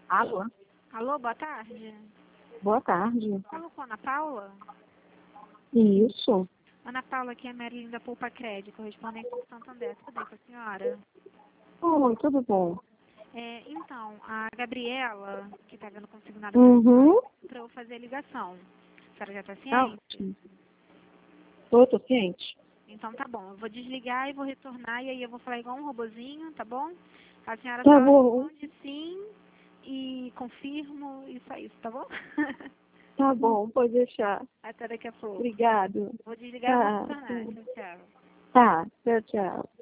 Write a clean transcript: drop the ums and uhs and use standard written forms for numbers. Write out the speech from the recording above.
Alô? Alô, boa tarde. Boa tarde. Falo com a Ana Paula? Isso. Ana Paula, aqui é a Marilyn da Poupa Crédito, correspondente do Santander. Tudo bem com a senhora? Oi, tudo bom? Então, a Gabriela, que está vendo consignado para eu fazer a ligação. A senhora já está ciente? Ótimo. Tô ciente. Então tá bom, eu vou desligar e vou retornar e aí eu vou falar igual um robozinho, tá bom? A senhora Tá só bom. responde sim e confirmo e só isso, tá bom? Tá bom, pode deixar. Até daqui a pouco. Obrigado. Vou desligar e vou Tá. retornar. Tchau, tchau. Tá. Tchau, tchau.